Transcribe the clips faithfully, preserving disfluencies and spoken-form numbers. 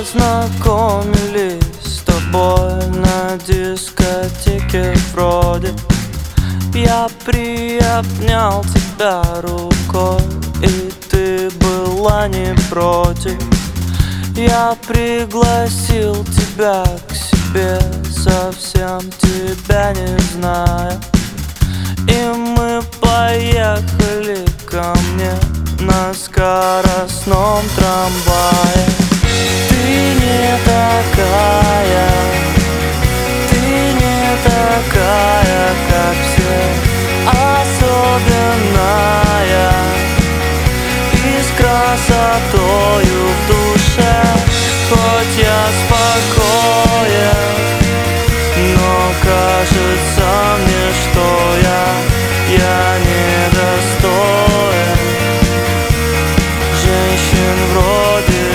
познакомились с тобой на дискотеке вроде. Я приобнял тебя рукой, и ты была не против. Я пригласил тебя к себе, совсем тебя не зная. И мы поехали ко мне на скоростном трамвае. Ты не такая, ты не такая, как все, особенная и с красотою в душе. Хоть я спокоен, но кажется мне, что я, я недостоин женщин вроде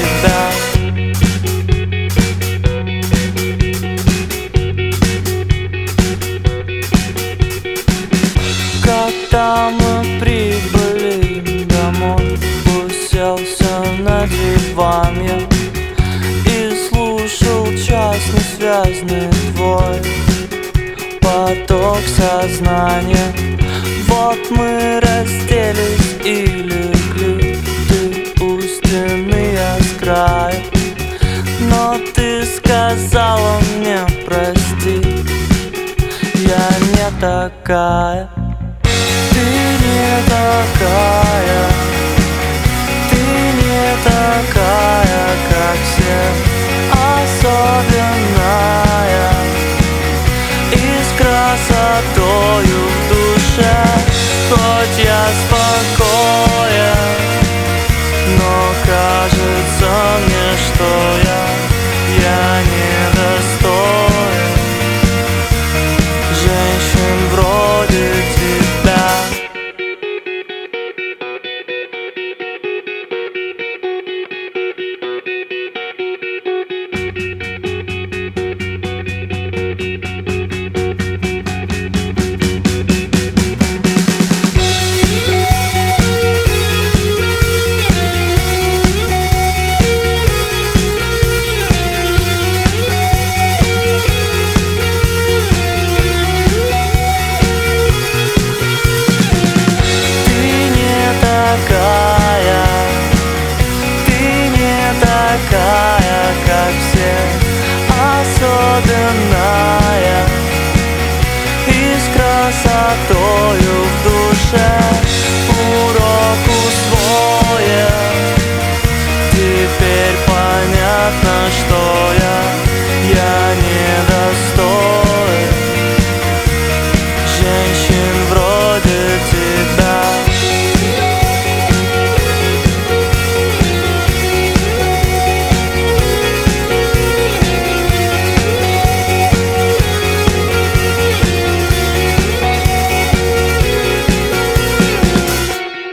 тебя. Когда мы прибыли домой, уселся на диван я и слушал частно-связный твой поток сознания. Вот мы разделись и легли, ты у стены, я с краю. Но ты сказала мне прости, я не такая, ты не такая.